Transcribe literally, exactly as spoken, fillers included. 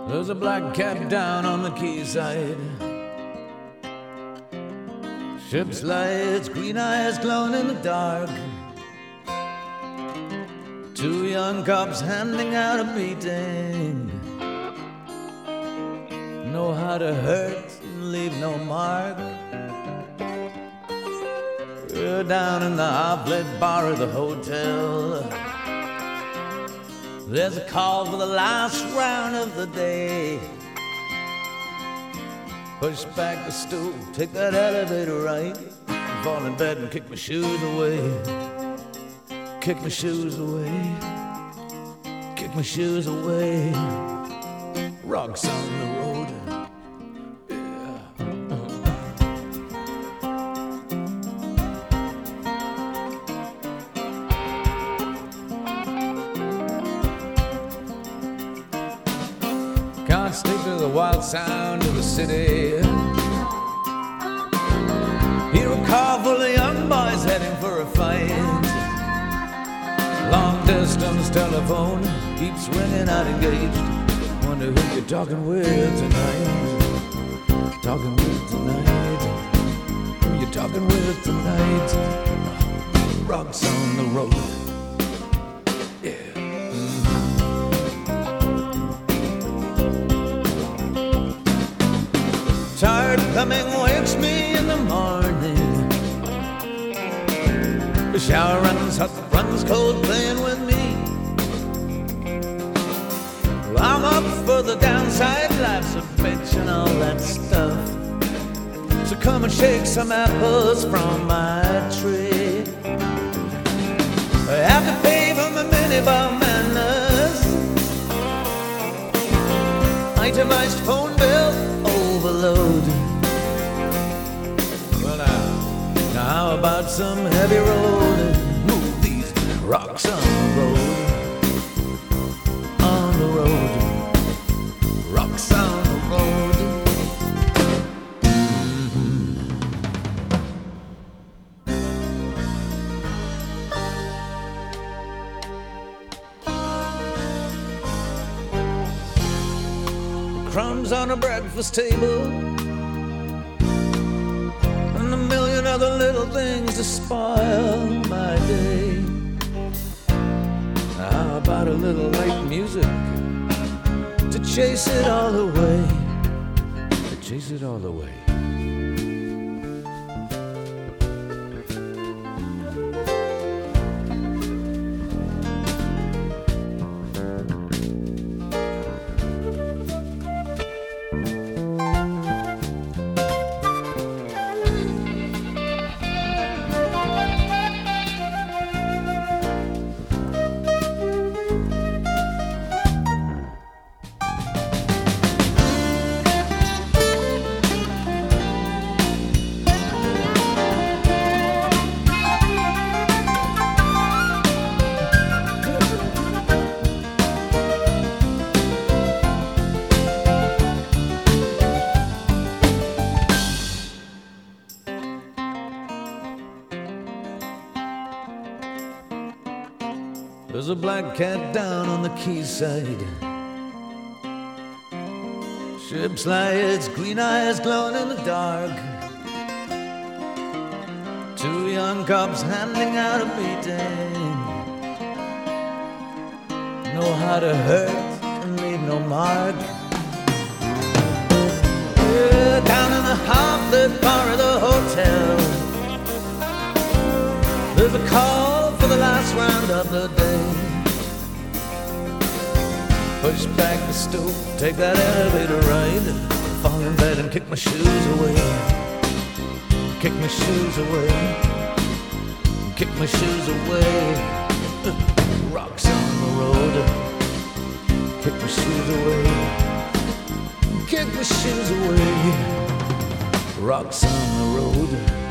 There's a black cat down on the quayside. Ship's lights, green eyes glowing in the dark. Two young cops handing out a beating. Know how to hurt and leave no mark. We're down in the half-lit bar of the hotel. There's a call for the last round of the day. Push back the stool, take that elevator right. Fall in bed and kick my shoes away. Kick my shoes away. Kick my shoes away. Rocks on the road. Can't stick to the wild sound of the city. Hear a car full of young boys heading for a fight. Long distance telephone keeps ringing out engaged. Wonder who you're talking with tonight. Talking with tonight. Who you talking with tonight? Rocks on the road. Tired coming wakes me in the morning. The shower runs hot, runs cold, playing with me. I'm up for the downside, life's a bitch and all that stuff. So come and shake some apples from my tree. I have to pay for my minibar manners. Itemized phone bill overload. Well now, now how about some heavy road? Move these rocks on the road. On the road. Rocks on the road. Mm-hmm. Crumbs on a breakfast table, and a million other little things to spoil my day. How about a little light music to chase it all away? To chase it all away. There's a black cat down on the quayside. Ship's lights, green eyes glowing in the dark. Two young cops handing out a beating. Know how to hurt and leave no mark. Yeah, down in the half-lit bar of the hotel. There's a call for the last round of the day. Push back the stool, take that elevator ride. Fall in bed and kick my shoes away. Kick my shoes away. Kick my shoes away. Rocks on the road. Kick my shoes away. Kick my shoes away. Rocks on the road.